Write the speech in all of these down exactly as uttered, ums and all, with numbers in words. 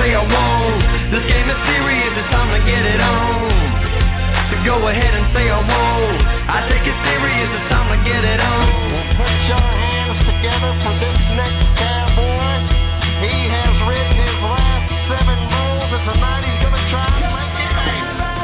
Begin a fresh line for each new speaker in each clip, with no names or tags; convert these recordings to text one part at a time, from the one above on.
say I won't. This game is serious, it's time to get it on. So go ahead and say I won't. I take it serious, it's time to get it on.
Put your hands together for this next cowboy. He has written his last seven rules, and tonight he's going to try to make it eight.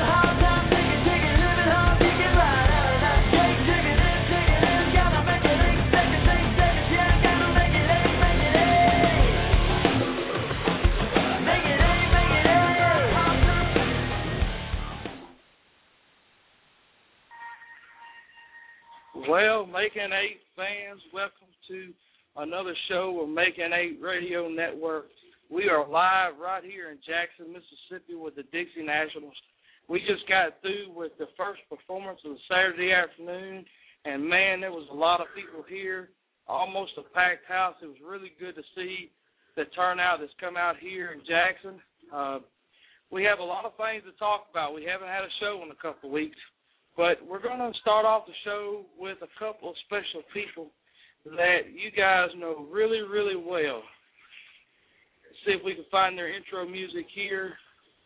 Well, Making Eight fans, welcome to another show of Making Eight Radio Network. We are live right here in Jackson, Mississippi with the Dixie Nationals. We just got through with the first performance of the Saturday afternoon, and, man, there was a lot of people here, almost a packed house. It was really good to see the turnout that's come out here in Jackson. Uh, we have a lot of things to talk about. We haven't had a show in a couple of weeks. But we're going to start off the show with a couple of special people that you guys know really, really well. Let's see if we can find their intro music here.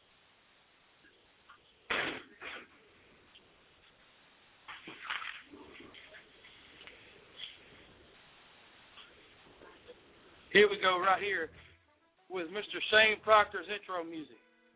Here we go right here with Mister Shane Proctor's intro music.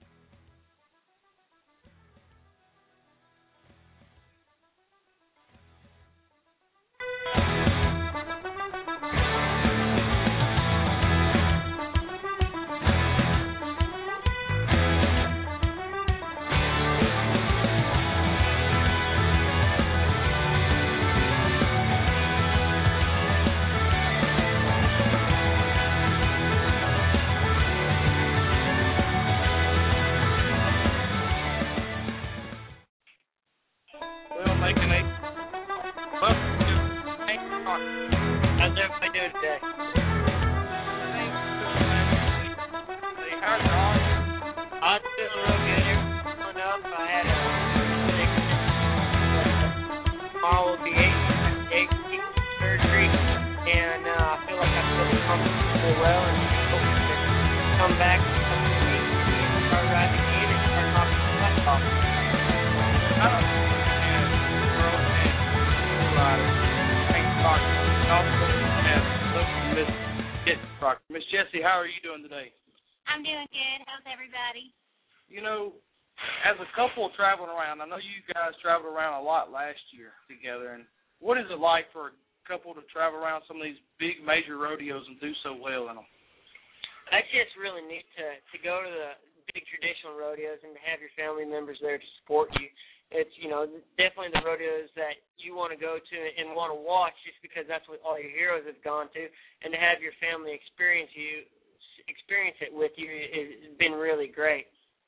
Miss Jessie, how are you doing today?
I'm doing good. How's everybody?
You know, as a couple traveling around, I know you guys traveled around a lot last year together, and what is it like for a couple to travel around some of these big major rodeos and do so well in them?
It's just really neat to, to go to the big traditional rodeos and to have your family members there to support you. It's, you know, definitely the rodeos that you want to go to and want to watch just because that's what all your heroes have gone to, and to have your family experience you experience it with you has been really great.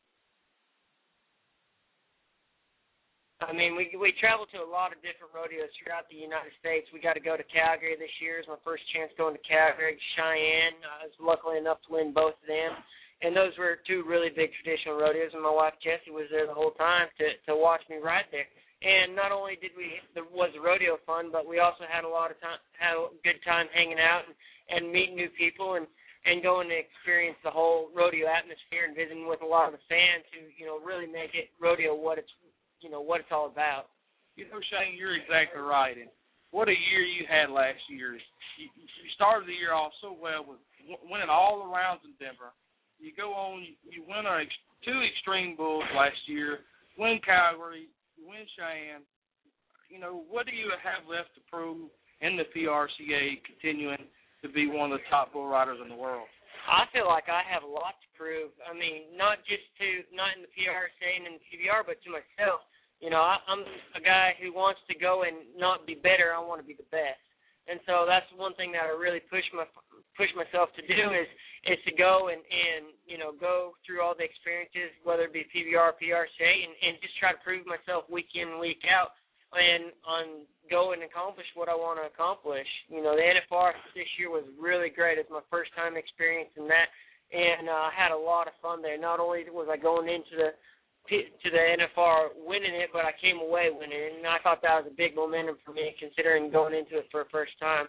I mean, we we travel to a lot of different rodeos throughout the United States. We got to go to Calgary this year. It's my first chance going to Calgary. Cheyenne, I was lucky enough to win both of them. And those were two really big traditional rodeos, and my wife Jessie was there the whole time to, to watch me ride there. And not only did we there was the rodeo fun, but we also had a lot of time, had a good time hanging out and, and meeting new people and, and going to experience the whole rodeo atmosphere and visiting with a lot of the fans who, you know, really make it rodeo what it's you know what it's all about.
You know, Shane, you're exactly right. And what a year you had last year. You, you started the year off so well with winning all the rounds in Denver. You go on, you win our two Extreme Bulls last year, win Calgary, you win Cheyenne. You know, what do you have left to prove in the P R C A continuing to be one of the top bull riders in the world?
I feel like I have a lot to prove. I mean, not just to, not in the P R C A and in the P B R, but to myself. You know, I, I'm a guy who wants to go and not be better. I want to be the best. And so that's one thing that I really push my push myself to do is is to go and, and you know go through all the experiences, whether it be P B R, P R C A, and, and just try to prove myself week in, week out, and on go and accomplish what I want to accomplish. You know, the N F R this year was really great. It's my first time experiencing that, and uh, I had a lot of fun there. Not only was I going into the to the N F R winning it, but I came away winning it, and I thought that was a big momentum for me considering going into it for the first time.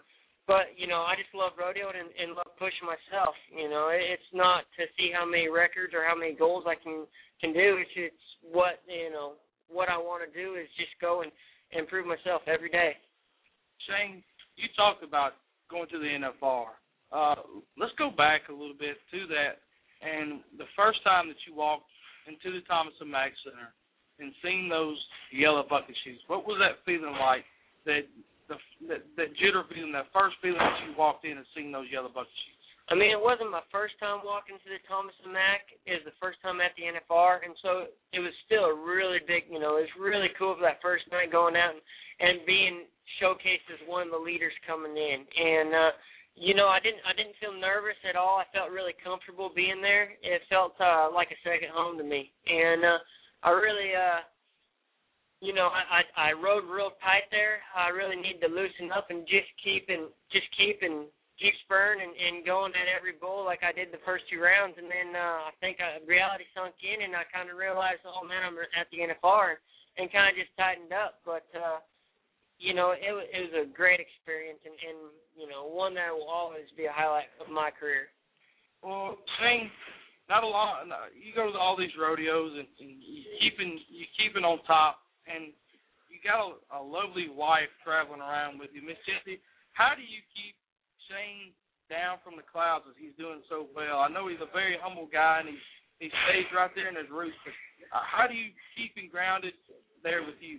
but, you know, I just love rodeoing and, and love pushing myself. You know, it's not to see how many records or how many goals I can, can do. It's, it's what, you know, what I want to do is just go and improve myself every day.
Shane, you talked about going to the N F R. Uh, let's go back a little bit to that. And the first time that you walked into the Thomas and Mack Center and seeing those yellow bucket shoes, what was that feeling like? That the that, that jitter feeling, that first feeling that you walked in and seeing those yellow bucket shoes?
I mean, it wasn't my first time walking to the Thomas and Mack. It was the first time at the N F R, and so it was still a really big, you know, it was really cool for that first night going out and, and being showcased as one of the leaders coming in. And, uh, you know, I didn't I didn't feel nervous at all. I felt really comfortable being there. It felt uh, like a second home to me. And uh, I really, uh, you know, I, I, I rode real tight there. I really need to loosen up and just keep and just keep and keep spurring and, and going at every bull like I did the first two rounds. And then uh, I think uh, reality sunk in, and I kind of realized, oh, man, I'm at the N F R, and kind of just tightened up. But, uh, you know, it, it was a great experience and, and, you know, one that will always be a highlight of my career.
Well, Shane, not a lot. You go to all these rodeos and, and you keeping you keeping on top, and you got a, a lovely wife traveling around with you, Miss Jessie. How do you keep Shane down from the clouds as he's doing so well? I know he's a very humble guy, and he he stays right there in his roots. But uh, how do you keep him grounded there with you?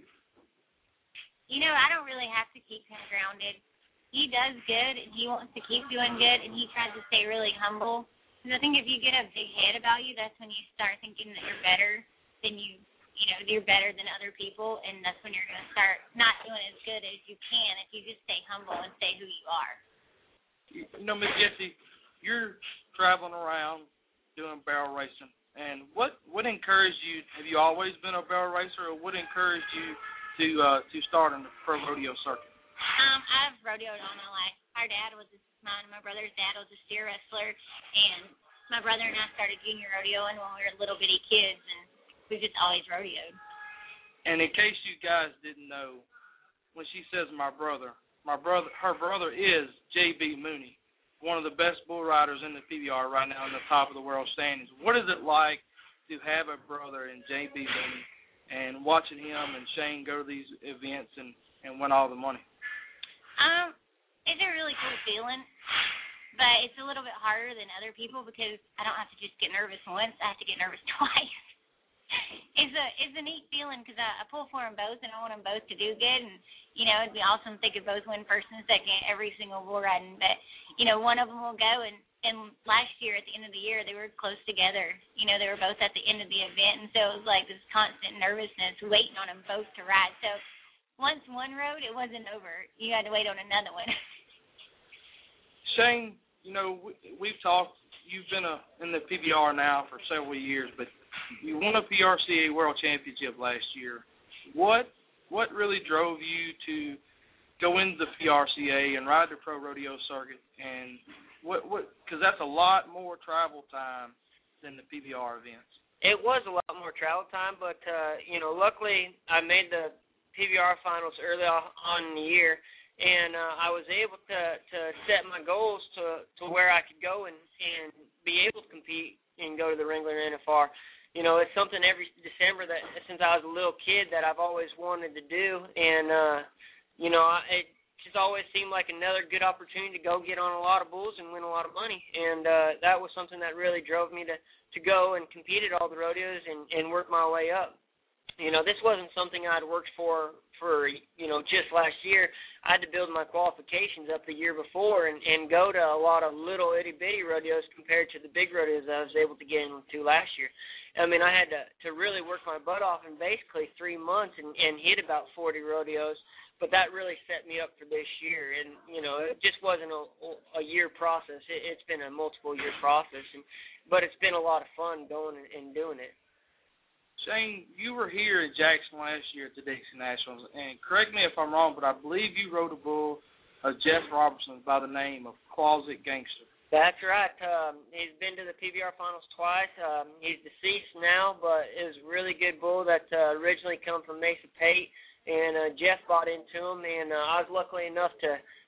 You know, I don't really have to keep him grounded. He does good, and he wants to keep doing good, and he tries to stay really humble. Because I think if you get a big head about you, that's when you start thinking that you're better than you, you know, you're better than other people, and that's when you're going to start not doing as good as you can if you just stay humble and stay who you are.
You know, Miss Jessie, you're traveling around doing barrel racing, and what what encouraged you? Have you always been a barrel racer, or what encouraged you to uh, to start on the pro rodeo circuit?
Um, I've rodeoed all my life. Our dad was a, my, my brother's dad was a steer wrestler, and my brother and I started junior rodeoing when we were little bitty kids, and we just always rodeoed.
And in case you guys didn't know, when she says my brother, my brother, her brother is J B Mooney, one of the best bull riders in the P B R right now, in the top of the world standings. What is it like to have a brother in J B Mooney and watching him and Shane go to these events and, and win all the money?
Um, it's a really cool feeling, but it's a little bit harder than other people because I don't have to just get nervous once. I have to get nervous twice. It's a it's a neat feeling because I, I pull for them both, and I want them both to do good. And, you know, it'd be awesome if they could both win first and second every single bull riding. But, you know, one of them will go, and, and last year at the end of the year they were close together. You know, they were both at the end of the event, and so it was like this constant nervousness waiting on them both to ride. So once one rode, it wasn't over. You had to wait on another one.
Shane, you know, we, we've talked. You've been a, in the P B R now for several years, but you won a P R C A World Championship last year. What what really drove you to go into the P R C A and ride the pro rodeo circuit? And what what because that's a lot more travel time than the P B R events.
It was a lot more travel time, but uh, you know, luckily I made the P B R finals early on in the year, and uh, I was able to, to set my goals to, to where I could go and, and be able to compete and go to the Wrangler N F R. You know, it's something every December that since I was a little kid that I've always wanted to do, and uh, you know, it just always seemed like another good opportunity to go get on a lot of bulls and win a lot of money, and uh, that was something that really drove me to, to go and compete at all the rodeos and, and work my way up. You know, this wasn't something I'd worked for, for, you know, just last year. I had to build my qualifications up the year before and, and go to a lot of little itty-bitty rodeos compared to the big rodeos I was able to get into last year. I mean, I had to, to really work my butt off in basically three months and, and hit about forty rodeos, but that really set me up for this year. And, you know, it just wasn't a, a year process. It, it's been a multiple-year process, and, but it's been a lot of fun going and, and doing it.
Shane, you were here in Jackson last year at the Dixie Nationals, and correct me if I'm wrong, but I believe you rode a bull of Jeff Robertson by the name of Closet Gangster.
That's right. Um, he's been to the P B R finals twice. Um, he's deceased now, but it was a really good bull that uh, originally come from Mesa Pate, and uh, Jeff bought into him, and uh, I was lucky enough to,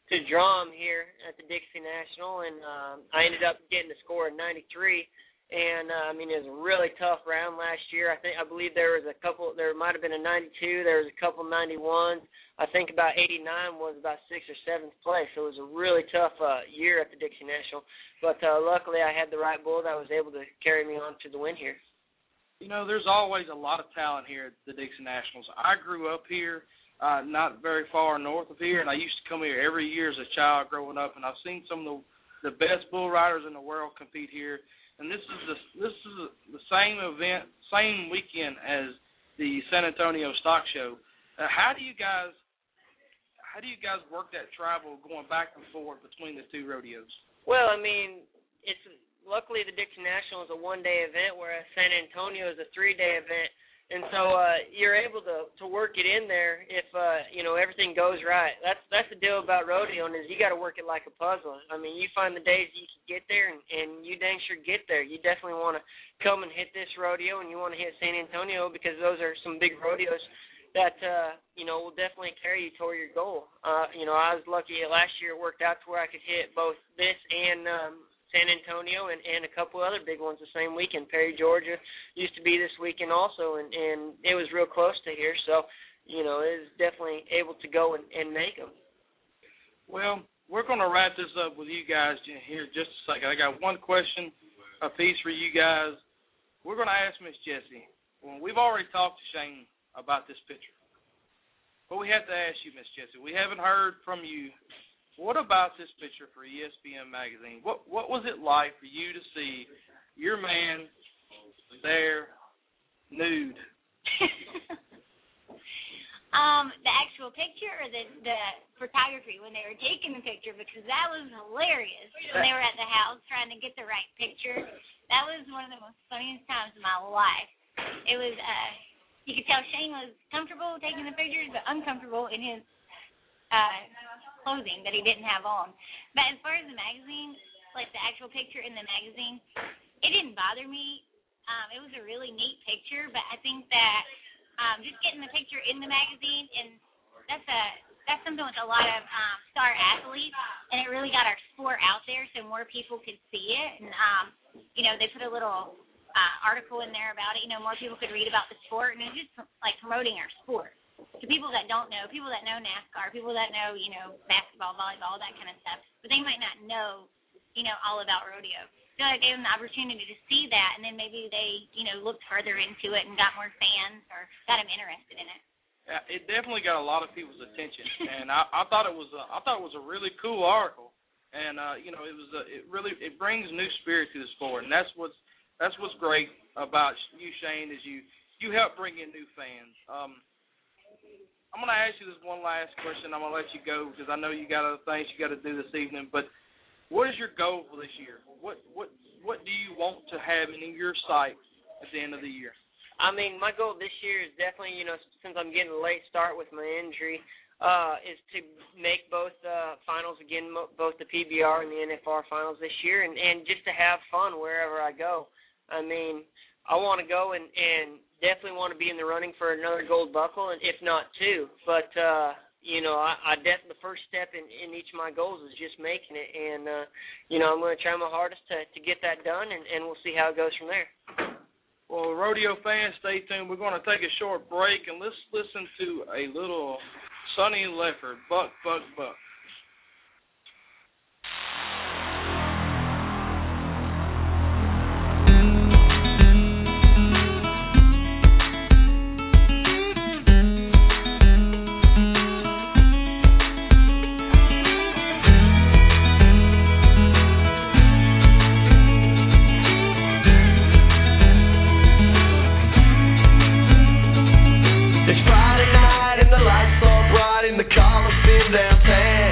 to draw them here at the Dixie National, and um, I ended up getting the score of ninety-three. And uh, I mean, it was a really tough round last year. I think I believe there was a couple. There might have been a ninety-two. There was a couple ninety-ones. I think about eighty-nine was about sixth or seventh place. So it was a really tough uh, year at the Dixie National. But uh, luckily, I had the right bull that was able to carry me on to the win here.
You know, there's always a lot of talent here at the Dixie Nationals. I grew up here, uh, not very far north of here, and I used to come here every year as a child growing up. And I've seen some of the, the best bull riders in the world compete here. And this is the this is the same event, same weekend as the San Antonio Stock Show. Uh, how do you guys how do you guys work that travel going back and forth between the two rodeos?
Well, I mean, it's luckily the Dixie National is a one-day event, whereas San Antonio is a three-day event. And so uh, you're able to, to work it in there if, uh, you know, everything goes right. That's that's the deal about rodeoing is you got to work it like a puzzle. I mean, you find the days you can get there, and, and you dang sure get there. You definitely want to come and hit this rodeo, and you want to hit San Antonio because those are some big rodeos that, uh, you know, will definitely carry you toward your goal. Uh, you know, I was lucky last year it worked out to where I could hit both this and um, San Antonio and, and a couple other big ones the same weekend. Perry, Georgia used to be this weekend also, and, and it was real close to here. So, you know, it was definitely able to go and, and make them.
Well, we're going to wrap this up with you guys here in just a second. I got one question apiece for you guys. We're going to ask Miss Jessie. Well, we've already talked to Shane about this picture, but we have to ask you, Miss Jessie. We haven't heard from you. What about this picture for E S P N Magazine? What what was it like for you to see your man there nude?
um, the actual picture or the the photography when they were taking the picture, because that was hilarious when they were at the house trying to get the right picture. That was one of the most funniest times of my life. It was uh, you could tell Shane was comfortable taking the pictures, but uncomfortable in his uh. clothing that he didn't have on. But as far as the magazine, like the actual picture in the magazine, it didn't bother me. Um, it was a really neat picture, but I think that um, just getting the picture in the magazine, and that's a that's something with a lot of um, star athletes, and it really got our sport out there so more people could see it. And, um, you know, they put a little uh, article in there about it. You know, more people could read about the sport, and it's just like promoting our sport. To people that don't know, people that know NASCAR, people that know, you know, basketball, volleyball, that kind of stuff, but they might not know, you know, all about rodeo. So I gave them the opportunity to see that, and then maybe they, you know, looked further into it and got more fans or got them interested in it.
Yeah, it definitely got a lot of people's attention, and I, I thought it was a, I thought it was a really cool article, and uh, you know, it was a, it really it brings new spirit to the sport, and that's what's that's what's great about you, Shane, is you you help bring in new fans. Um, I'm going to ask you this one last question. I'm going to let you go because I know you got other things you got to do this evening. But what is your goal for this year? What what what do you want to have in your sight at the end of the year?
I mean, my goal this year is definitely, you know, since I'm getting a late start with my injury, uh, is to make both uh, finals again, both the P B R and the N F R finals this year, and, and just to have fun wherever I go. I mean, I want to go and, and definitely want to be in the running for another gold buckle, and if not two. But, uh, you know, I, I def- the first step in, in each of my goals is just making it. And, uh, you know, I'm going to try my hardest to, to get that done, and, and we'll see how it goes from there.
Well, rodeo fans, stay tuned. We're going to take a short break, and let's listen to a little Sonny Lefford, Buck, Buck, Buck.
It's Friday night and the lights are bright in the Coliseum downtown.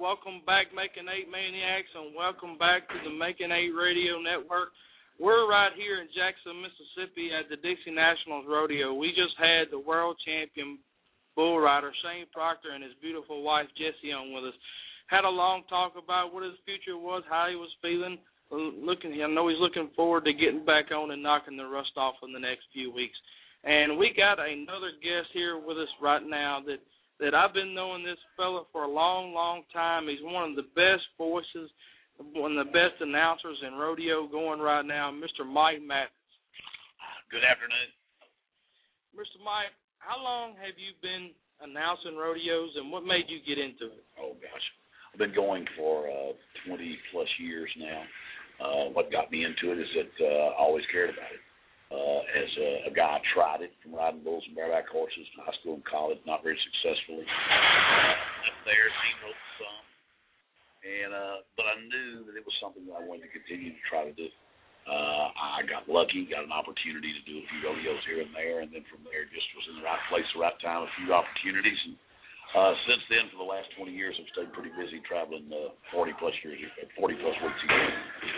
welcome back, Making Eight Maniacs, and welcome back to the Making Eight Radio Network. We're right here in Jackson, Mississippi at the Dixie Nationals Rodeo. We just had the world champion bull rider, Shane Proctor, and his beautiful wife, Jessie, on with us. Had a long talk about what his future was, how he was feeling. Looking, I know he's looking forward to getting back on and knocking the rust off in the next few weeks. And we got another guest here with us right now that that I've been knowing this fella for a long, long time. He's one of the best voices, one of the best announcers in rodeo going right now, Mister Mike Mathis.
Good afternoon.
Mister Mike, how long have you been announcing rodeos, and what made you get into it?
Oh, gosh. I've been going for uh, twenty-plus years now. Uh, what got me into it is that uh, I always cared about it. Uh, as a, a guy, I tried it from riding bulls and bareback horses in high school and college, not very successfully. Uh, up there, team roped some, and uh, but I knew that it was something that I wanted to continue to try to do. Uh, I got lucky, got an opportunity to do a few rodeos here and there, and then from there, just was in the right place, the right time, a few opportunities, and uh, since then, for the last twenty years, I've stayed pretty busy traveling uh, forty plus years, forty plus weeks a year.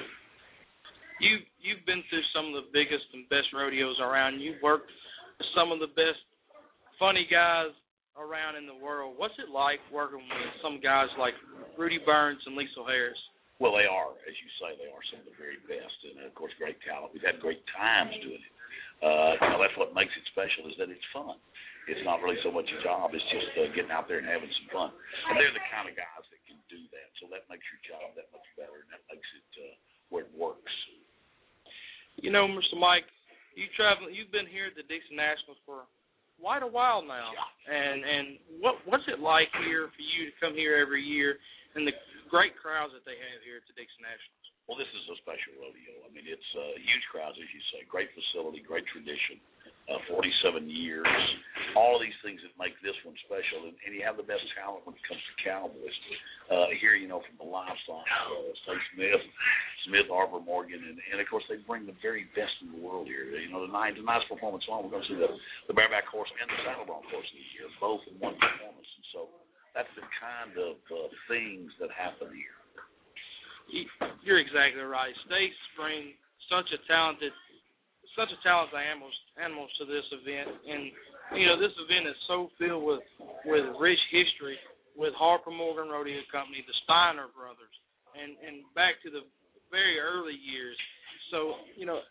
You, you've been through some of the biggest and best rodeos around. You've worked with some of the best funny guys around in the world. What's it like working with some guys like Rudy Burns and Liesl Harris?
Well, they are, as you say, they are some of the very best, and, of course, great talent. We've had great times doing it. Uh, you know, that's what makes it special is that it's fun. It's not really so much a job. It's just uh, getting out there and having some fun. And they're the kind of guys that can do that, so that makes your job that much better, and that makes it uh, where it works.
You know, Mister Mike, you travel. You've been here at the Dixie Nationals for quite a while now,
yeah.
and and what what's it like here for you to come here every year and the great crowds that they have here at the Dixie Nationals?
Well, this is a special rodeo. I mean, it's uh, huge crowds, as you say, great facility, great tradition, uh, forty-seven years, all of these things that make this one special, and, and you have the best talent when it comes to cowboys. Uh, here, you know, from the livestock, uh, Steve Smith, Smith, Arbor, Morgan, and, and, of course, they bring the very best in the world here. You know, the night, the night's performance on, we're going to see the, the bareback horse and the saddle bronc horse of the year, both in one performance. And so that's the kind of uh, things that happen here.
You're exactly right. States bring such a talented, such a talented animals, animals to this event, and you know this event is so filled with with rich history, with Harper Morgan Rodeo Company, the Steiner brothers, and and back to the very early years. So you know,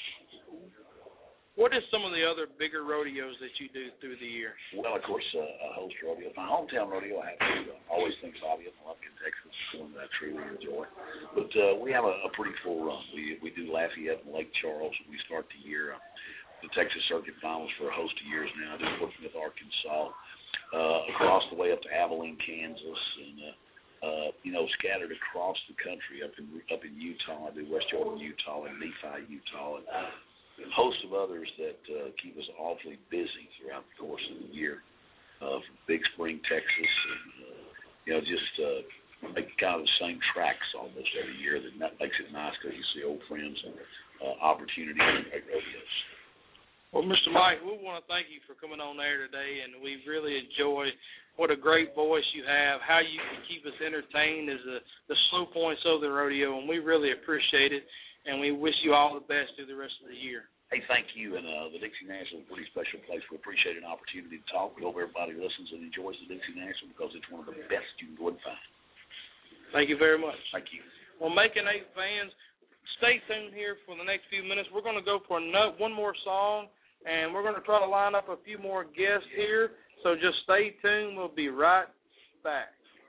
what is some of the other bigger rodeos that you do through the year?
Well, of course, uh, I host rodeo. My hometown rodeo, I have to uh, always think Lafayette, Lubbock, Texas, is one that I truly enjoy. But uh, we have a, a pretty full run. We we do Lafayette and Lake Charles. We start the year. Uh, the Texas Circuit Finals for a host of years now. Just working with Arkansas, uh, across the way up to Abilene, Kansas, and uh, uh, you know, scattered across the country. Up in up in Utah, I do West Jordan, Utah, and Nephi, Utah, and a host of others that uh, keep us awfully busy throughout the course of the year. Uh, from Big Spring, Texas, and uh, you know, just uh, make kind of the same tracks almost every year. That that makes it nice because you see old friends and uh, opportunities and great rodeos.
Well, Mister Mike, we want to thank you for coming on air today, and we really enjoy what a great voice you have, how you can keep us entertained as the, the slow points of the rodeo, and we really appreciate it, and we wish you all the best through the rest of the year.
Hey, thank you, and uh, the Dixie National is a pretty special place. We appreciate an opportunity to talk. We hope everybody listens and enjoys the Dixie National because it's one of the best you can go and find.
Thank you very much.
Thank you.
Well, Making Eight fans, stay tuned here for the next few minutes. We're going to go for another, one more song, and we're going to try to line up a few more guests here. So just stay tuned. We'll be right back.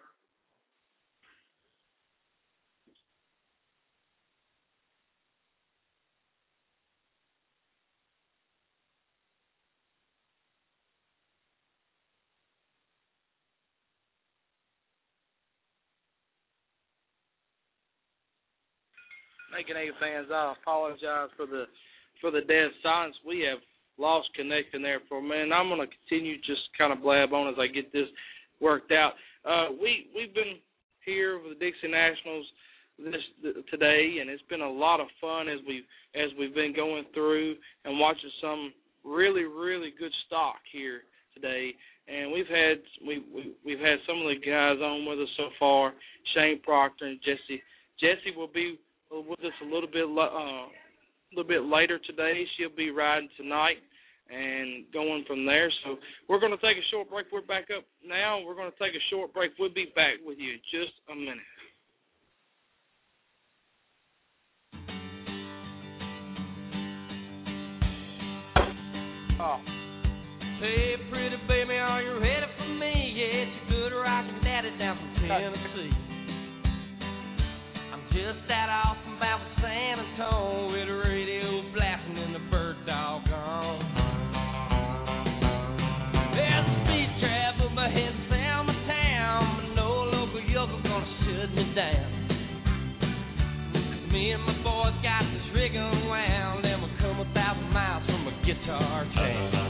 Making Eight fans, I apologize for the for the dead silence. We have lost connection there for a minute. I'm going to continue just kind of blab on as I get this worked out. Uh, we we've been here with the Dixie Nationals this today, and it's been a lot of fun as we've as we've been going through and watching some really really good stock here today, and we've had we, we we've had some of the guys on with us so far. Shane Proctor and Jesse. Jesse will be with us a little bit uh, a little bit later today. She'll be riding tonight and going from there. So we're going to take a short break. We're back up now. We're going to take a short break. We'll be back with you in just a minute.
Oh. Hey, pretty baby, are you ready for me? Yeah, it's your good rockin' daddy down from Tennessee. I'm just out off from about San Antonio with the radio blasting and the bird dog on. There's a speed trap up ahead in Selma town, but no local yokel gonna shut me down. 'Cause me and my boys got this rig unwound, and we'll come a thousand miles from a guitar town.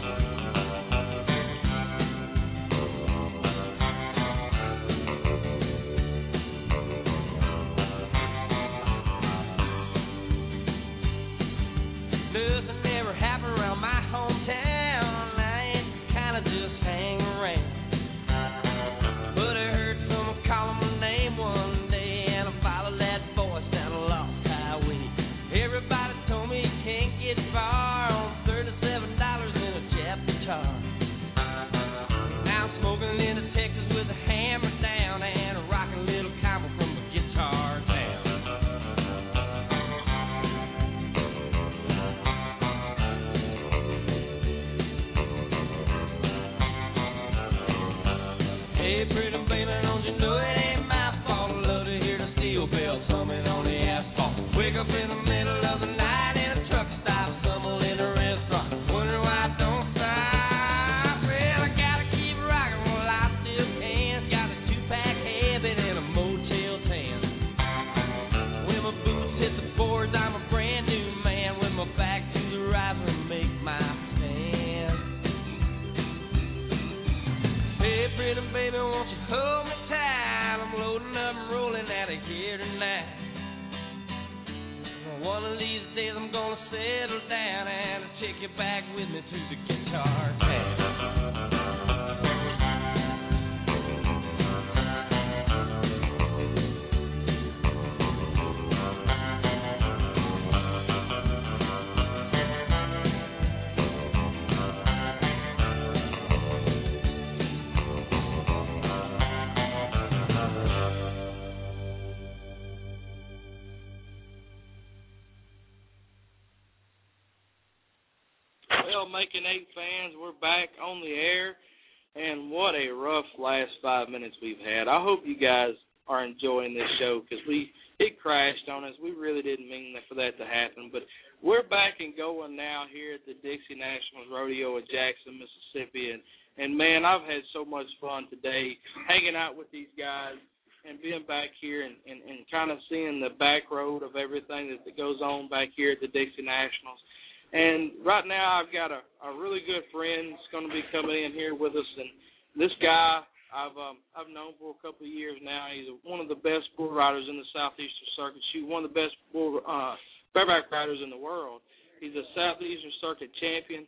Nothing ever happened around my hometown. I ain't kinda just hang around. But I heard someone calling my name one day, and I followed that voice down a lost highway. Everybody told me you can't get far on thirty-seven dollars in a Jap guitar. Now I'm smoking into Texas with a hammer down and a rockin' little combo from a guitar town. Hey, pretty baby, don't you know it ain't my fault? I love to hear the steel bells humming on the asphalt. Wake up in the middle of the night in a truck stop, stumble in a restaurant, wonder why I don't stop. Well, I gotta keep rocking while I still can. Got a two-pack habit and a motel tan. When my boots hit the boards, I'm a brand new man. With my back to the riser, make my stand. Hey, pretty baby, won't you hold me tight? I'm loading up and rolling out of here tonight. One of these days I'm gonna settle down and I'll take you back with me to the guitar town.
Well, Making Eight fans, we're back on the air, and what a rough last five minutes we've had. I hope you guys are enjoying this show because we it crashed on us. We really didn't mean that for that to happen, but we're back and going now here at the Dixie Nationals Rodeo in Jackson, Mississippi, and, and man, I've had so much fun today hanging out with these guys and being back here and, and, and kind of seeing the back road of everything that, that goes on back here at the Dixie Nationals. And right now I've got a, a really good friend that's going to be coming in here with us. And this guy I've um, I've known for a couple of years now. He's one of the best bull riders in the Southeastern Circuit. Shoot, one of the best bull, uh, bareback riders in the world. He's a Southeastern Circuit champion.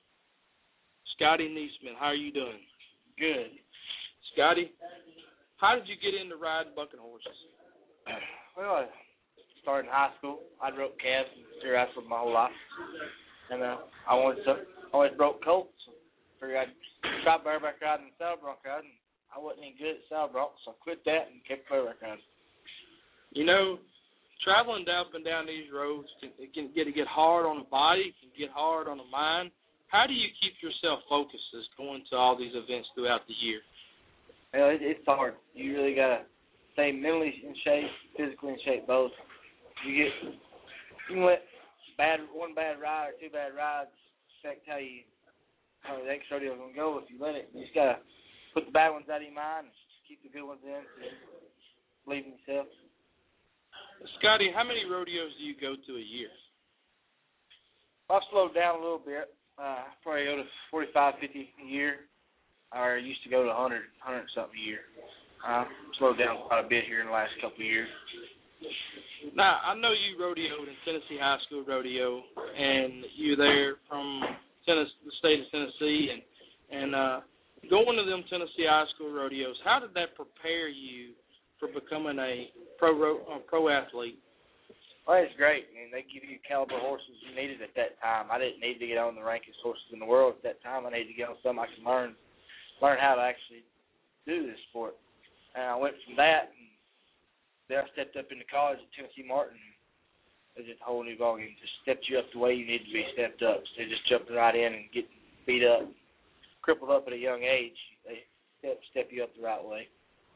Scotty Neesmith, how are you doing? Good. Scotty, how did you get into riding bucking horses?
Well, I started in high school. I broke calves and steer wrestled my whole life. And uh, I always, uh, always broke colts. So figured I'd try bareback riding and saddle bronc riding. I wasn't any good at saddle bronc, so I quit that and kept bareback riding.
You know, traveling up and down these roads, can, it can get, get hard on the body, it can get hard on the mind. How do you keep yourself focused as going to all these events throughout the year?
Well, it, it's hard. You really got to stay mentally in shape, physically in shape, both. You get, you can let bad one bad ride or two bad rides affect how you how the next rodeo is gonna go if you let it. You just gotta put the bad ones out of your mind and keep the good ones in. So believe in yourself.
Scotty, how many rodeos do you go to a year?
I've slowed down a little bit. Uh, probably go to forty-five, fifty a year. I used to go to one hundred, one hundred something a year. Uh, slowed down quite a bit here in the last couple of years.
Now, I know you rodeoed in Tennessee High School Rodeo, and you're there from Tennessee, the state of Tennessee, and And uh, going to them Tennessee high school rodeos, how did that prepare you for becoming a pro ro- uh, pro athlete?
Well, it's great. I mean, they give you caliber horses you needed at that time. I didn't need to get on the rankest horses in the world at that time. I needed to get on some I can learn learn how to actually do this sport. And I went from that, and then I stepped up into college at Tennessee Martin. It was just a whole new ballgame. Just stepped you up the way you need to be stepped up. So just jumping right in and getting beat up, crippled up at a young age. They step step you up the right way.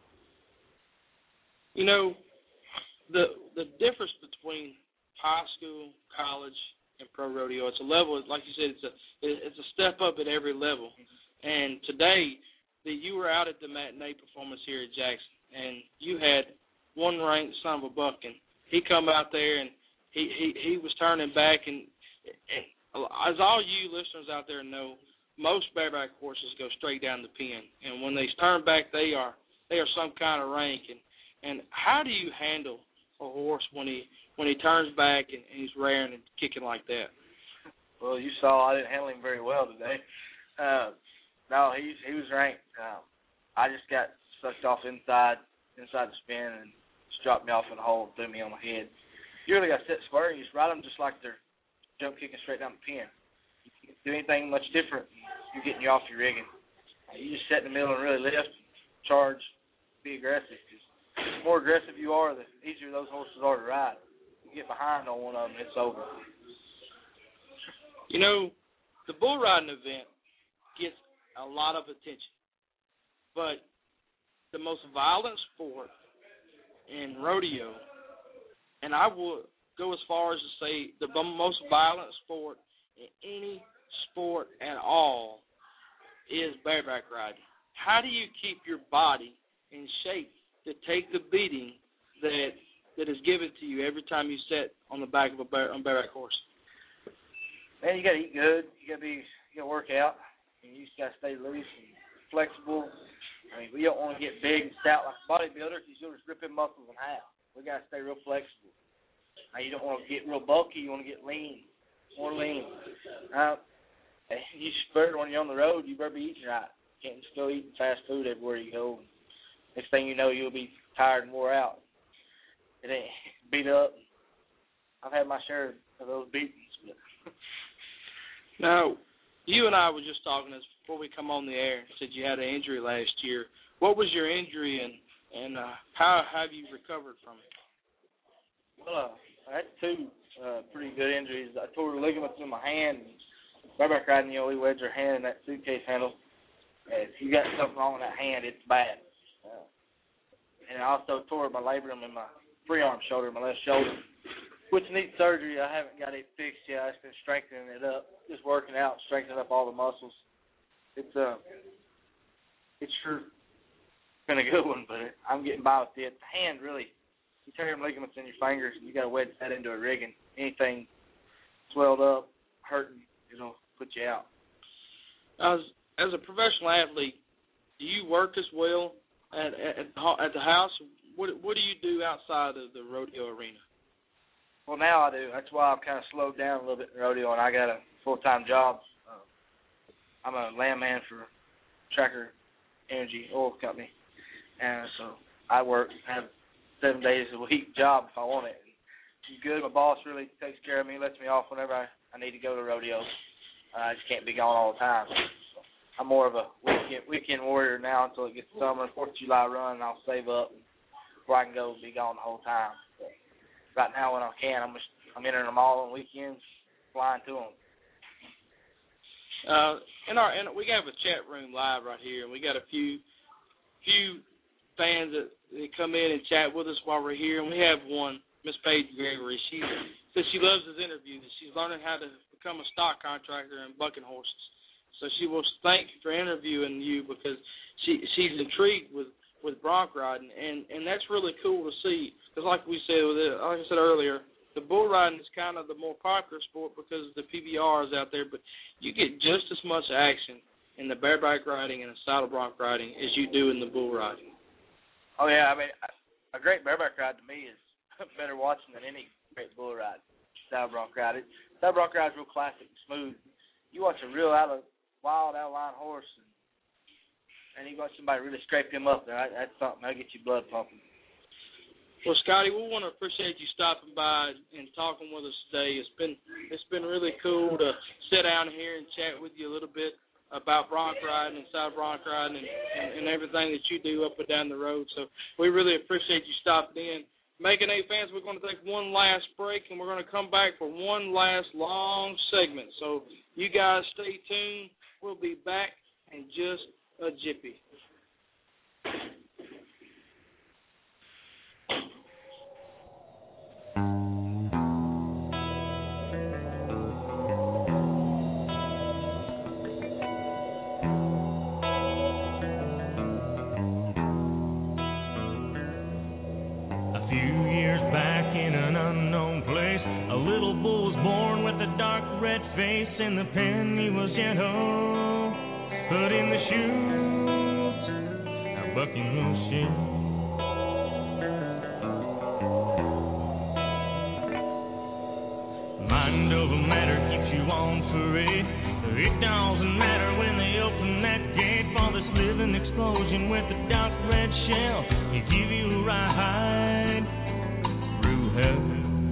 You know, the the difference between high school, college, and pro rodeo, it's a level, like you said, it's a it's a step up at every level. And today, that you were out at the matinee performance here at Jackson, and you had one ranked son of a buck, and he come out there and he he, he was turning back, and, and as all you listeners out there know, most bareback horses go straight down the pen, and when they turn back, they are they are some kind of rank. And and how do you handle a horse when he when he turns back and, and he's rearing and kicking like that?
Well, you saw I didn't handle him very well today. Uh, no, he he was ranked. Um, I just got sucked off inside inside the spin and just dropped me off in the hole and threw me on my head. You really got to set square. You just ride them just like they're jump kicking straight down the pen. You can't do anything much different. You're getting you off your rigging. You just sit in the middle and really lift, charge, be aggressive. The more aggressive you are, the easier those horses are to ride. You get behind on one of them, it's over.
You know, the bull riding event gets a lot of attention, but the most violent sport in rodeo, and I will go as far as to say the most violent sport in any sport at all, is bareback riding. How do you keep your body in shape to take the beating that that is given to you every time you sit on the back of a bare, on bareback horse?
Man, you got to eat good. You got to be, you got to work out. And you just got to stay loose and flexible. I mean, we don't want to get big and stout like a bodybuilder because you'll just rip them muscles in half. We got to stay real flexible. Now, you don't want to get real bulky. You want to get lean, more lean. Uh, you better when you're on the road, you better be eating right. You can't just go eating fast food everywhere you go. Next thing you know, you'll be tired and wore out. It ain't beat up. I've had my share of those beatings. But
now, you and I were just talking this before we come on the air. You said you had an injury last year. What was your injury, and and uh, how have you recovered from it?
Well, uh, I had two uh, pretty good injuries. I tore the ligaments in my hand. Bareback riding, you know, we wedge your hand in that suitcase handle. And if you got something wrong with that hand, it's bad. Uh, and I also tore my labrum in my free arm shoulder, my left shoulder, which needs surgery. I haven't got it fixed yet. I've been strengthening it up, just working out, strengthening up all the muscles. It's uh, it's sure been a good one, but I'm getting by with it. The hand really, you tear them ligaments in your fingers, and you got to wedge that into a rigging. Anything swelled up, hurting, it'll put you out.
As as a professional athlete, do you work as well at at, at the house? What what do you do outside of the rodeo arena?
Well, now I do. That's why I've kind of slowed down a little bit in rodeo, and I got a full-time job. Uh, I'm a landman for Tracker Energy Oil Company, and so I work, have seven days a week job if I want it. It's good. My boss really takes care of me, lets me off whenever I, I need to go to rodeo. Uh, I just can't be gone all the time. So I'm more of a weekend, weekend warrior now until it gets summer. fourth of July run, and I'll save up where I can go and be gone the whole time. But right now, when I can, I'm just I'm entering them all on weekends, flying to them.
Uh, in our, in, we have a chat room live right here, and we got a few few fans that, that come in and chat with us while we're here. And we have one, Miss Paige Gregory. She says she loves this interview. That she's learning how to become a stock contractor and bucking horses. So she will thank you for interviewing you because she she's intrigued with, with bronc riding, and, and that's really cool to see. Because like we said, like I said earlier, the bull riding is kind of the more popular sport because the P B R is out there, but you get just as much action in the bareback riding and the saddle bronc riding as you do in the bull riding.
Oh, yeah, I mean, a great bareback ride to me is better watching than any great bull ride, saddle bronc ride. It, saddle bronc ride is real classic and smooth. You watch a real out of wild outline horse, and, and you got somebody really scrape him up there, I, that's something that'll get your blood pumping.
Well, Scotty, we want to appreciate you stopping by and talking with us today. It's been it's been really cool to sit down here and chat with you a little bit about bronc riding and side bronc riding and, and, and everything that you do up and down the road. So we really appreciate you stopping in. Making Eight fans, we're going to take one last break, and we're going to come back for one last long segment. So you guys stay tuned. We'll be back in just a jiffy.
Face in the pen, he was gentle, put in the shoes, a bucking machine. Mind over matter keeps you on parade. It doesn't matter when they open that gate for this living explosion with the dark red shell. He give you a ride through hell.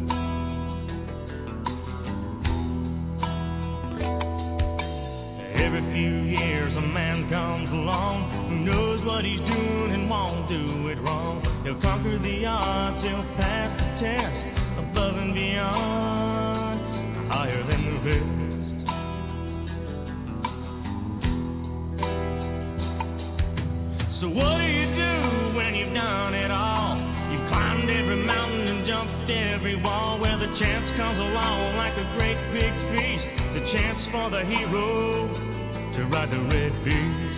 Every few years a man comes along who knows what he's doing and won't do it wrong. He'll conquer the odds, he'll pass the test, above and beyond, higher than the rest. So what do you do when you've done it all? You've climbed every mountain and jumped every wall. Where the chance comes along like a great big feast, the chance for the hero to ride the red beast.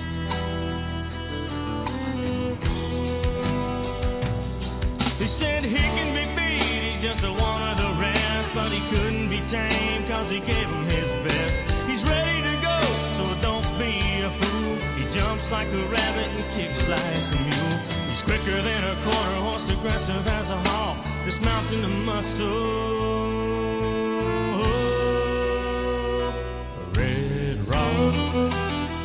They said he can be beat, he's just a one of the rest, but he couldn't be tamed cause he gave him his best. He's ready to go, so don't be a fool. He jumps like a rabbit and kicks like a mule. He's quicker than a quarter horse, aggressive as a hawk, dismounting the muscle. Red Rock.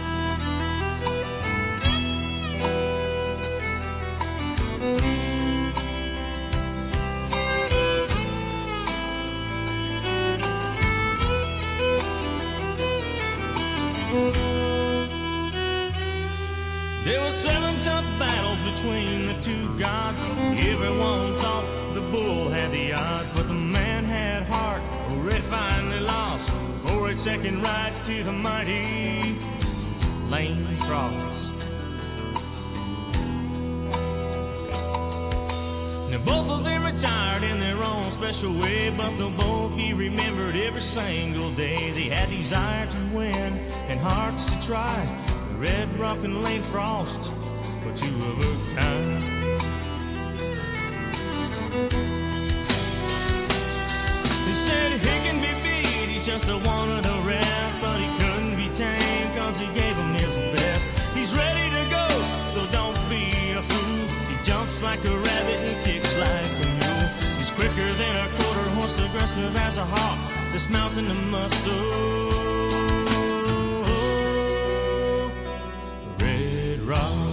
There were seven tough battles between the two gods. Everyone thought the bull had the odds, but the man had heart. Red finally lost for a second right to the mighty Lane Cross. Now both of them retired in their own special way, but they'll both be remembered every single day. They had desire to win and hearts to try. Red Rock and Lane Frost were two of a kind. They said he can be beat, he's just a one of the rest, but he couldn't be tamed cause he gave him his best. He's ready to go, so don't be a fool. He jumps like a rabbit and kicks like a mule. He's quicker than a quarter horse, aggressive as a hawk, dismounting the muscle. Rock.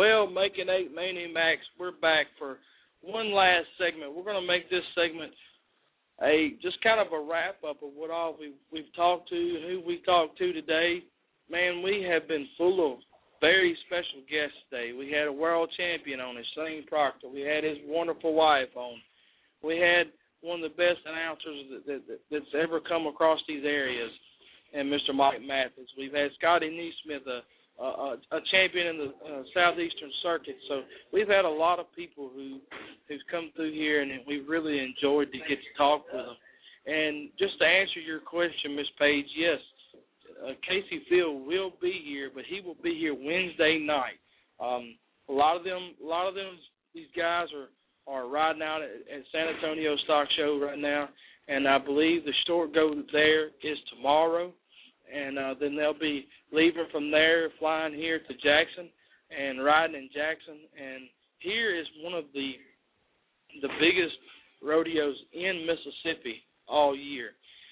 Well, Making Eight Maniacs, we're back for one last segment. We're going to make this segment a just kind of a wrap-up of what all we, we've talked to, who we talked to today. Man, we have been full of very special guests today. We had a world champion on, Shane Proctor. We had his wonderful wife on. We had one of the best announcers that, that, that, that's ever come across these areas, and Mister Mike Mathis. We've had Scotty Neesmith, a, a, a champion in the uh, Southeastern Circuit. So we've had a lot of people who, who've come through here, and we've really enjoyed to get to talk with them. And just to answer your question, Miss Page, yes, uh, Casey Field will be here, but he will be here Wednesday night. Um, a lot of them, a lot of them, these guys are, are riding out at, at San Antonio Stock Show right now, and I believe the short go there is tomorrow, and uh, then they'll be leaving from there, flying here to Jackson and riding in Jackson. And here is one of the the biggest rodeos in Mississippi all year,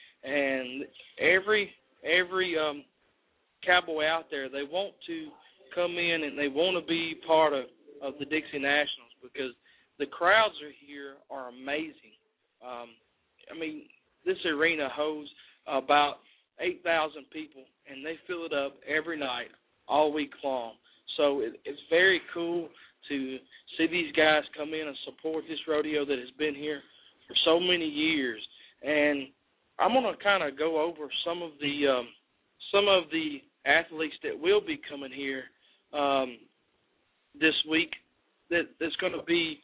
and every every um, cowboy out there, they want to come in and they want to be part of, of the Dixie Nationals because the crowds are here are amazing. Um, I mean, this arena holds about eight thousand people, and they fill it up every night, all week long. So it, it's very cool to see these guys come in and support this rodeo that has been here for so many years. And I'm going to kind of go over some of the um, some of the athletes that will be coming here um, this week that, that's going to be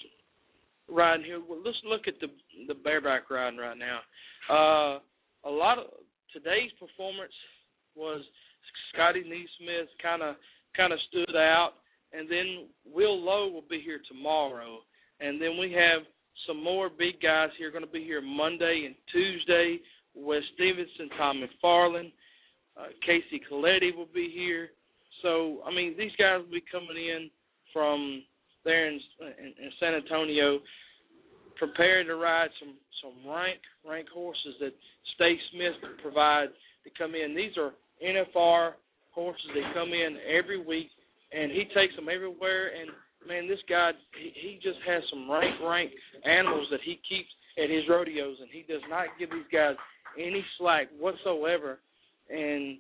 riding here. Well, let's look at the the bareback riding right now. Uh, a lot of today's performance was Scotty Neesmith kind of kind of stood out, and then Will Lowe will be here tomorrow, and then we have some more big guys here going to be here Monday and Tuesday. Wes Stevenson, Tom McFarland, uh, Casey Coletti will be here. So I mean, these guys will be coming in from there in, in, in San Antonio, prepared to ride some, some rank rank horses that Steve Smith provides to come in. These are N F R horses that come in every week, and he takes them everywhere. And, man, this guy, he, he just has some rank, rank animals that he keeps at his rodeos, and he does not give these guys any slack whatsoever. And,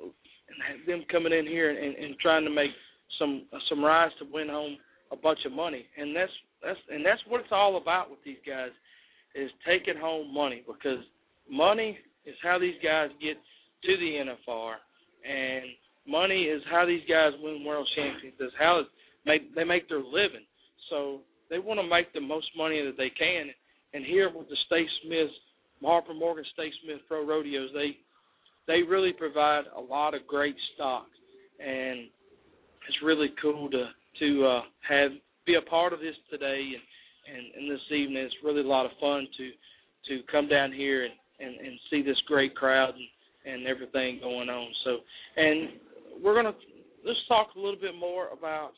and them coming in here and, and, and trying to make some some rides to win home a bunch of money. And that's That's and that's what it's all about with these guys, is taking home money, because money is how these guys get to the N F R, and money is how these guys win world champions. It's how it make, they make their living. So they want to make the most money that they can. And here with the Stay Smith, Harper Morgan Stay Smith Pro Rodeos, they they really provide a lot of great stock, and it's really cool to to uh, have. be a part of this today and, and, and this evening. It's really a lot of fun to to come down here and, and, and see this great crowd and, and everything going on. So, and we're going to let's talk a little bit more about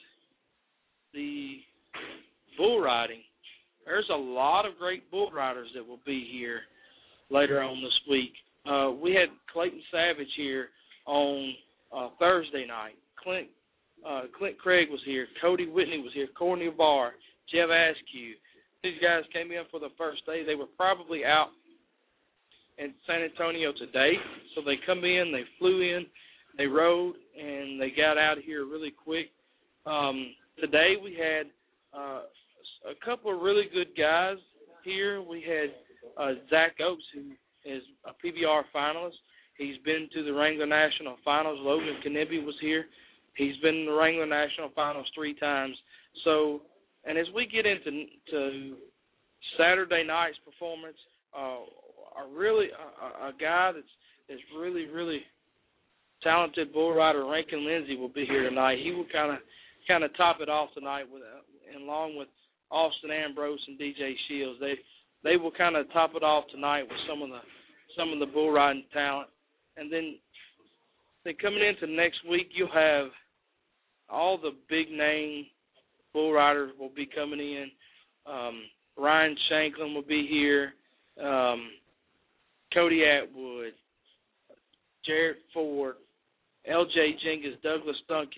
the bull riding. There's a lot of great bull riders that will be here later on this week. Uh, we had Clayton Savage here on uh, Thursday night. Clint Uh, Clint Craig was here. Cody Whitney was here. Courtney Barr, Jeff Askew. These guys came in for the first day. They were probably out in San Antonio today, so they come in, they flew in, they rode, and they got out of here really quick. Um, today we had uh, a couple of really good guys here. We had uh, Zach Oaks, who is a P B R finalist. He's been to the Wrangler National Finals. Logan Kanibi was here. He's been in the Wrangler National Finals three times. So, and as we get into to Saturday night's performance, uh, a really a, a guy that's that's really really talented bull rider, Rankin Lindsay, will be here tonight. He will kind of kind of top it off tonight with, uh, along with Austin Ambrose and D J Shields. They they will kind of top it off tonight with some of the some of the bull riding talent, and then. Then coming into next week, you'll have all the big-name bull riders will be coming in. Um, Ryan Shanklin will be here. Um, Cody Atwood, Jared Ford, L J Jenkins, Douglas Duncan.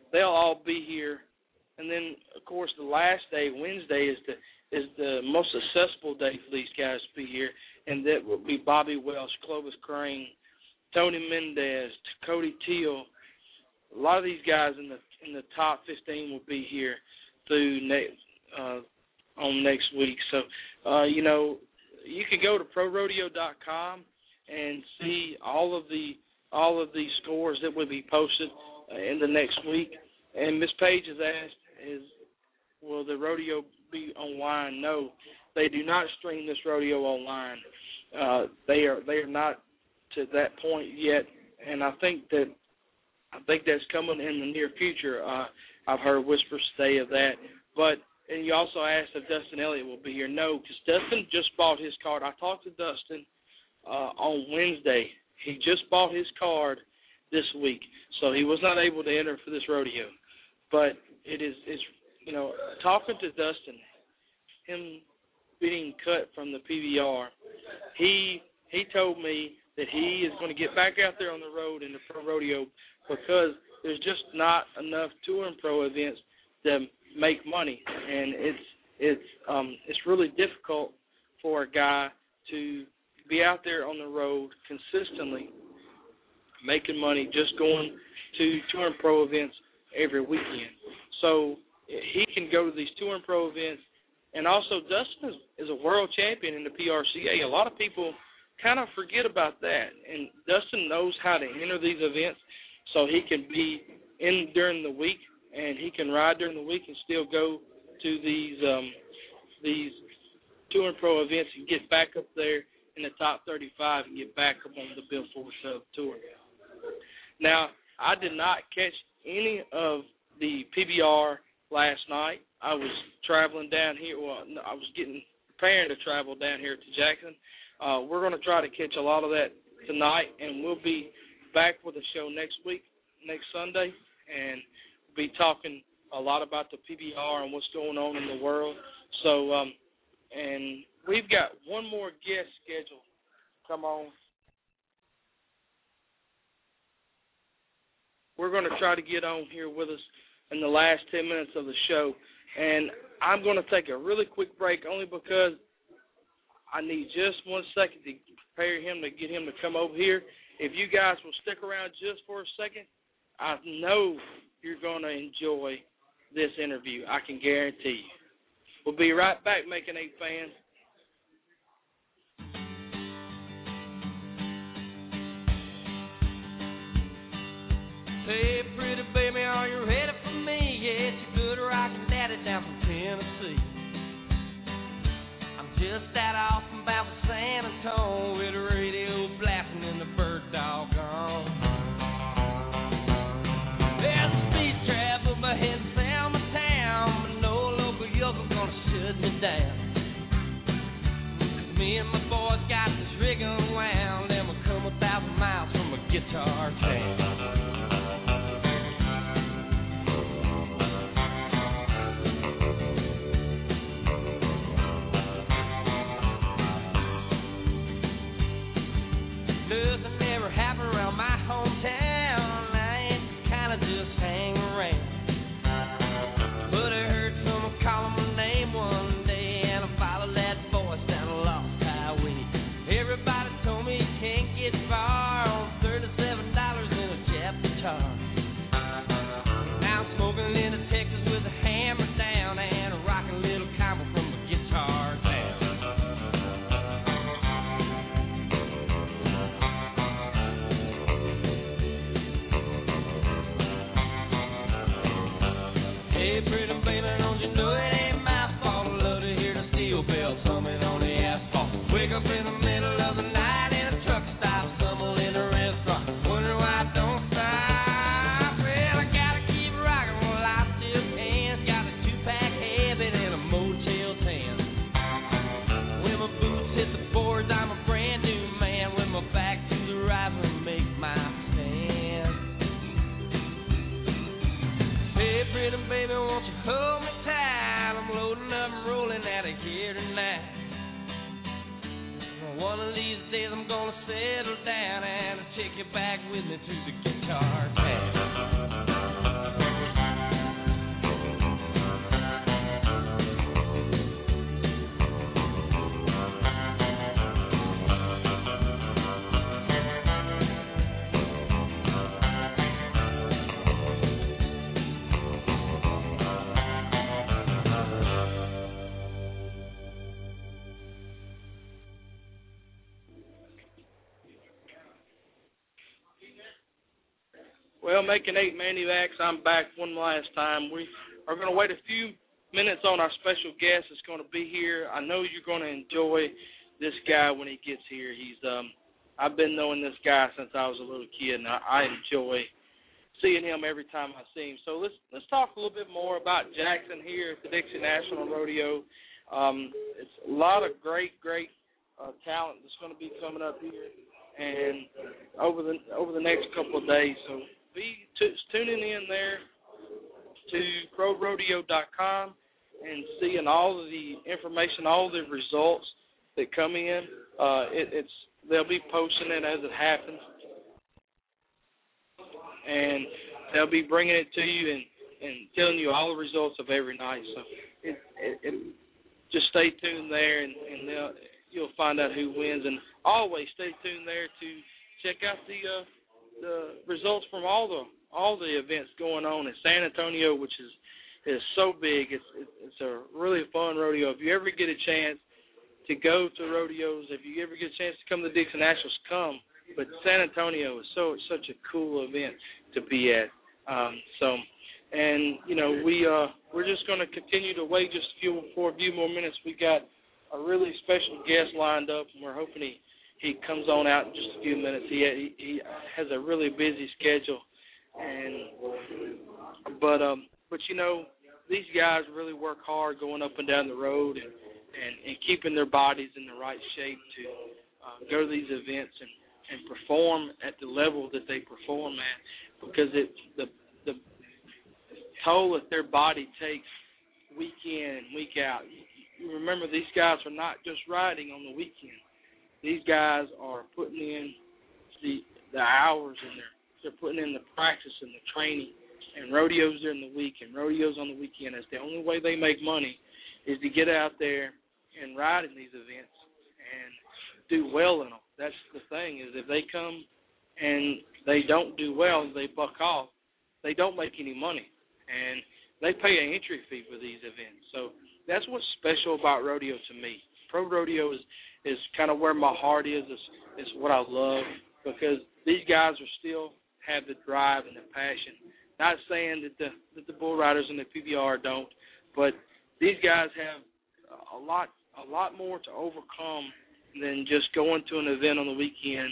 they'll all be here. And then, of course, the last day, Wednesday, is the is the most accessible day for these guys to be here, and that will be Bobby Welsh, Clovis Crane, Tony Mendez, Cody Teal. A lot of these guys in the in the top fifteen will be here through next uh, on next week. So, uh, you know, you can go to pro rodeo dot com and see all of the all of the scores that will be posted uh, in the next week. And Miss Page has asked, "Is will the rodeo be online?" No, they do not stream this rodeo online. Uh, they are they are not to that point yet, and I think that I think that's coming in the near future. Uh, I've heard whispers today of that. But and you also asked if Dustin Elliott will be here. No, because Dustin just bought his card. I talked to Dustin uh, on Wednesday. He just bought his card this week, so he was not able to enter for this rodeo. But it is, it's, you know, talking to Dustin, him being cut from the P B R, he he told me that he is going to get back out there on the road in the pro rodeo because there's just not enough tour and pro events to make money, and it's it's um it's really difficult for a guy to be out there on the road consistently making money just going to tour and pro events every weekend. So he can go to these tour and pro events, and also Dustin is, is a world champion in the P R C A. A lot of people kind of forget about that, and Dustin knows how to enter these events so he can be in during the week, and he can ride during the week and still go to these um, these tour and pro events and get back up there in the top thirty-five and get back up on the Bill Force uh, tour. Now, I did not catch any of the P B R last night. I was traveling down here. Well, I was getting preparing to travel down here to Jackson. Uh, we're going to try to catch a lot of that tonight, and we'll be back with a show next week, next Sunday, and be talking a lot about the P B R and what's going on in the world. So, um, and we've got one more guest scheduled. Come on. We're going to try to get on here with us in the last ten minutes of the show. And I'm going to take a really quick break only because I need just one second to prepare him to get him to come over here. If you guys will stick around just for a second, I know you're going to enjoy this interview. I can guarantee you. We'll be right back, Making Eight fans.
Hey, pretty baby, are you ready for me? Yeah, it's your good rockin' daddy down from Tennessee. I'm just that off from about San Antonio with the radio blasting and the bird dog on. There's a speed trap up ahead in Selma town, but no local yokel's gonna shut me down. Me and my boys got this rig unwound, and we'll come a thousand miles from a guitar town. Nothing ever happened around my hometown. I ain't kinda just hang around. But I heard someone calling my name one day, and I followed that voice down a lost highway. Everybody told me you can't get far on thirty-seven dollars in a Jap guitar. Now I'm smoking into Texas with a hammer down and a rockin' little combo from a guitar town. Hey, pretty baby, don't you know it ain't my fault? I love to hear the steel bells humming on the asphalt. Wake up in the middle of the night in a truck stop, stumble in a restaurant, wonder why I don't stop. Well, I gotta keep rocking while I still can. Got a two-pack habit and a Motel ten. When my boots hit the boards, I'm a brand new man. With my back to the river, make my stand. Hey, pretty baby, won't you hold me tight? I'm loading up and rolling out of here tonight. One of these days I'm gonna settle down and take you back with me to the guitar town.
Well, making eight Manivacs, I'm back one last time. We are going to wait a few minutes on our special guest that's going to be here. I know you're going to enjoy this guy when he gets here. He's um, I've been knowing this guy since I was a little kid, and I, I enjoy seeing him every time I see him. So let's let's talk a little bit more about Jackson here at the Dixie National Rodeo. Um, it's a lot of great, great uh, talent that's going to be coming up here, and over the over the next couple of days. So be t- tuning in there to pro rodeo dot com and seeing all of the information, all the results that come in. Uh, it, it's they'll be posting it as it happens, and they'll be bringing it to you and, and telling you all the results of every night. So it, it, it, just stay tuned there, and, and they'll, you'll find out who wins. And always stay tuned there to check out the uh, the results from all the all the events going on in San Antonio, which is is so big. It's it's a really fun rodeo. If you ever get a chance to go to rodeos, if you ever get a chance to come to the Dixie Nationals, come. But San Antonio is so such a cool event to be at. Um, so, and you know we uh, we're just going to continue to wait just a few for a few more minutes. We got a really special guest lined up, and we're hoping he, he comes on out in just a few minutes. He he, he has a really busy schedule, and but um but you know these guys really work hard going up and down the road and and, and keeping their bodies in the right shape to uh, go to these events and. and perform at the level that they perform at, because it the the toll that their body takes week in and week out. You remember, these guys are not just riding on the weekend. These guys are putting in the the hours, and they're they're putting in the practice and the training, and rodeos during the week and rodeos on the weekend. It's the only way they make money is to get out there and ride in these events and do well in them. That's the thing, is if they come and they don't do well, they buck off, they don't make any money. And they pay an entry fee for these events. So that's what's special about rodeo to me. Pro rodeo is, is kind of where my heart is. It's, it's what I love, because these guys are still have the drive and the passion. Not saying that the that the bull riders and the P B R don't, but these guys have a lot a lot more to overcome than just going to an event on the weekend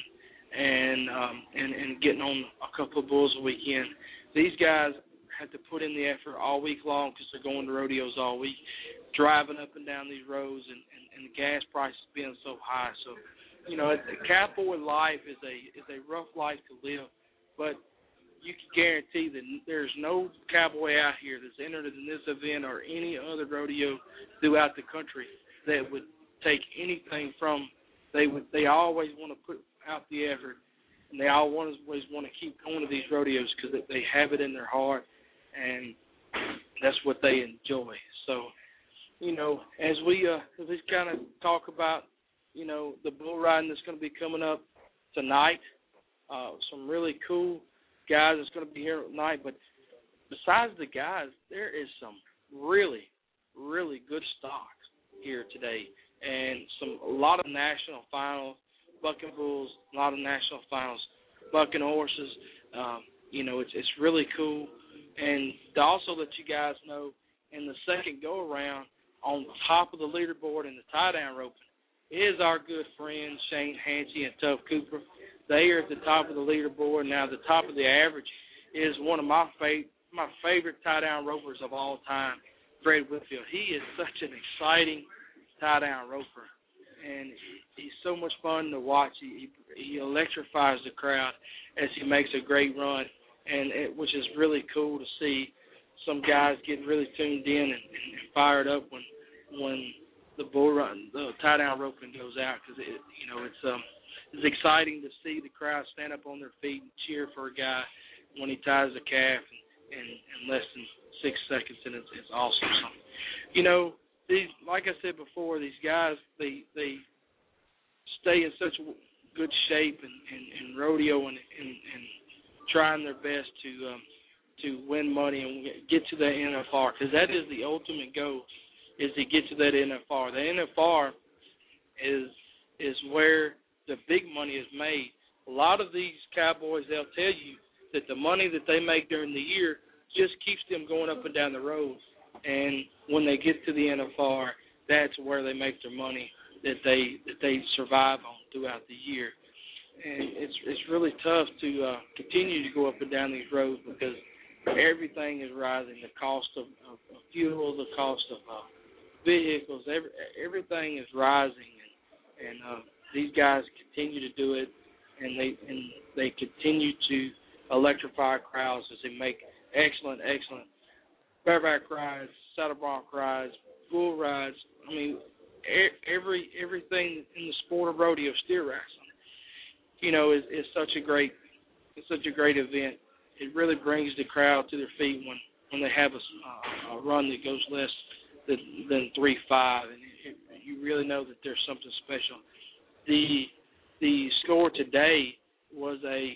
and um, and, and getting on a couple of bulls a weekend. These guys have to put in the effort all week long because they're going to rodeos all week, driving up and down these roads, and, and, and the gas prices being so high. So, you know, the cowboy life is a is a rough life to live, but you can guarantee that there's no cowboy out here that's entered in this event or any other rodeo throughout the country that would take anything from. They would. They always want to put out the effort, and they always want to keep going to these rodeos because they have it in their heart, and that's what they enjoy. So, you know, as we uh, as we kind of talk about, you know, the bull riding that's going to be coming up tonight, uh, some really cool guys that's going to be here tonight. But besides the guys, there is some really, really good stock here today. And some a lot of national finals, bucking bulls, a lot of national finals, bucking horses. Um, you know, it's it's really cool. And to also let you guys know, in the second go-around, on top of the leaderboard in the tie-down roping, is our good friends Shane Hancey and Tuff Cooper. They are at the top of the leaderboard. Now, the top of the average is one of my, fav- my favorite tie-down ropers of all time, Fred Whitfield. He is such an exciting tie-down roper, and he's so much fun to watch. He, he electrifies the crowd as he makes a great run, and it, which is really cool to see some guys getting really tuned in and, and fired up when when the bull run, the tie-down roping goes out, because it, you know, it's um it's exciting to see the crowd stand up on their feet and cheer for a guy when he ties a calf in, in, in less than six seconds, and it's, it's awesome. So, you know. These, like I said before, these guys, they they stay in such good shape and, and, and rodeo and, and, and trying their best to um, to win money and get to that N F R, because that is the ultimate goal, is to get to that N F R. The N F R is is where the big money is made. A lot of these cowboys, they'll tell you that the money that they make during the year just keeps them going up and down the road. And when they get to the N F R, that's where they make their money that they that they survive on throughout the year. And it's it's really tough to uh, continue to go up and down these roads because everything is rising. The cost of, of, of fuel, the cost of uh, vehicles, every, everything is rising. And, and uh, these guys continue to do it, and they and they continue to electrify crowds as they make excellent, excellent bareback rides, saddle bronc rides, bull rides. I mean, every everything in the sport of rodeo, steer wrestling, you know, is, is such a great, it's such a great event. It really brings the crowd to their feet when, when they have a, a run that goes less than, than three five, and it, you really know that there's something special. The the score today was a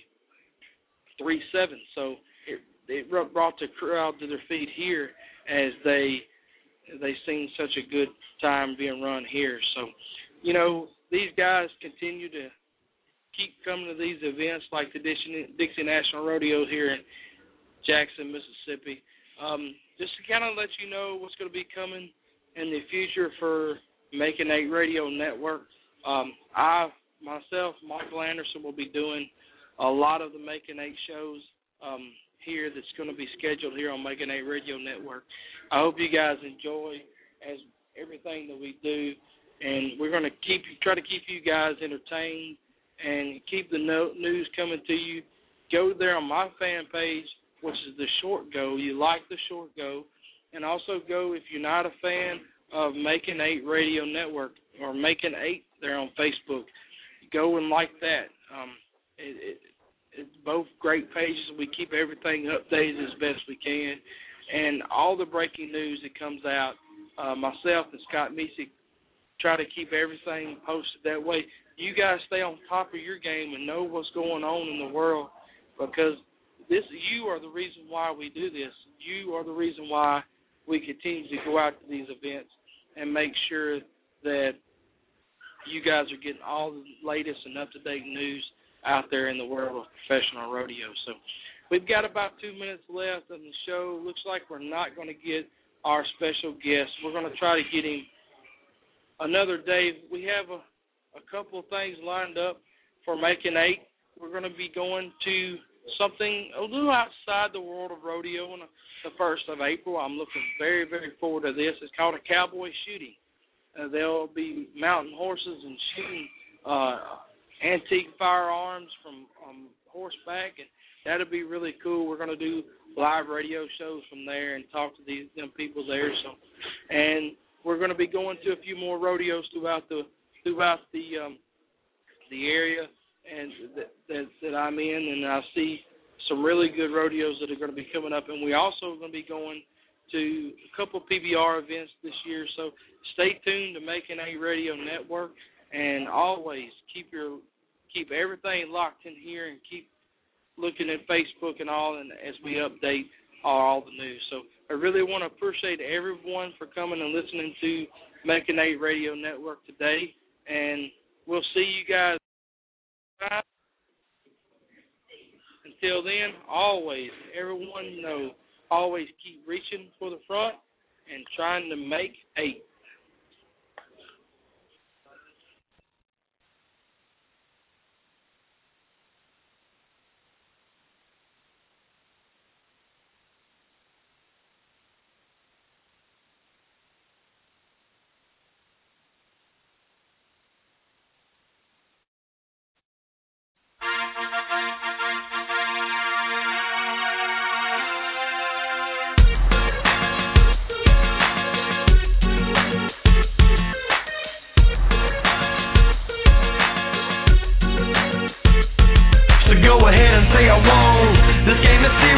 three seven, so it it brought the crowd to their feet here as they they seen such a good time being run here. So, you know, these guys continue to keep coming to these events like the Dixie, Dixie National Rodeo here in Jackson, Mississippi. Um, just to kind of let you know what's going to be coming in the future for Making Eight Radio Network. Um, I, myself, Michael Anderson, will be doing a lot of the Making Eight shows um, here that's going to be scheduled here on Making Eight Radio Network. I hope you guys enjoy as everything that we do, and we're going to keep try to keep you guys entertained and keep the no, news coming to you. Go there on my fan page, which is the Short Go. You like the Short Go, and also go if you're not a fan of Making Eight Radio Network or Making Eight there on Facebook. Go and like that. Um, it, it, it's both great pages. We keep everything updated as best we can. And all the breaking news that comes out, uh, myself and Scott Mesick try to keep everything posted that way. You guys stay on top of your game and know what's going on in the world, because this you are the reason why we do this. You are the reason why we continue to go out to these events and make sure that you guys are getting all the latest and up-to-date news out there in the world of professional rodeo. So we've got about two minutes left on the show. Looks like we're not going to get our special guest. We're going to try to get him another day. We have a, a couple of things lined up for Making Eight. We're going to be going to something a little outside the world of rodeo on the first of April. I'm looking very, very forward to this. It's called a cowboy shooting. Uh, they'll be mounting horses and shooting uh, antique firearms from um, horseback, and that'll be really cool. We're going to do live radio shows from there and talk to these them people there. So, and we're going to be going to a few more rodeos throughout the throughout the um, the area and that, that that I'm in, and I see some really good rodeos that are going to be coming up. And we also going to be going to a couple P B R events this year. So stay tuned to Making Eight Radio Network, and always keep your keep everything locked in here and keep looking at Facebook and all, and as we update all the news. So I really want to appreciate everyone for coming and listening to Making Eight Radio Network today, and we'll see you guys. Until then, always, everyone know, always keep reaching for the front and trying to make eight.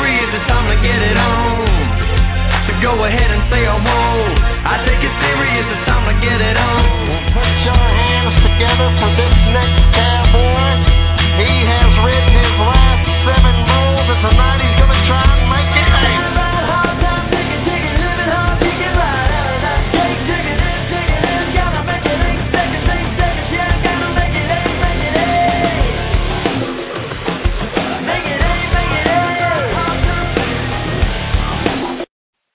Go ahead and say I won't. I take it serious.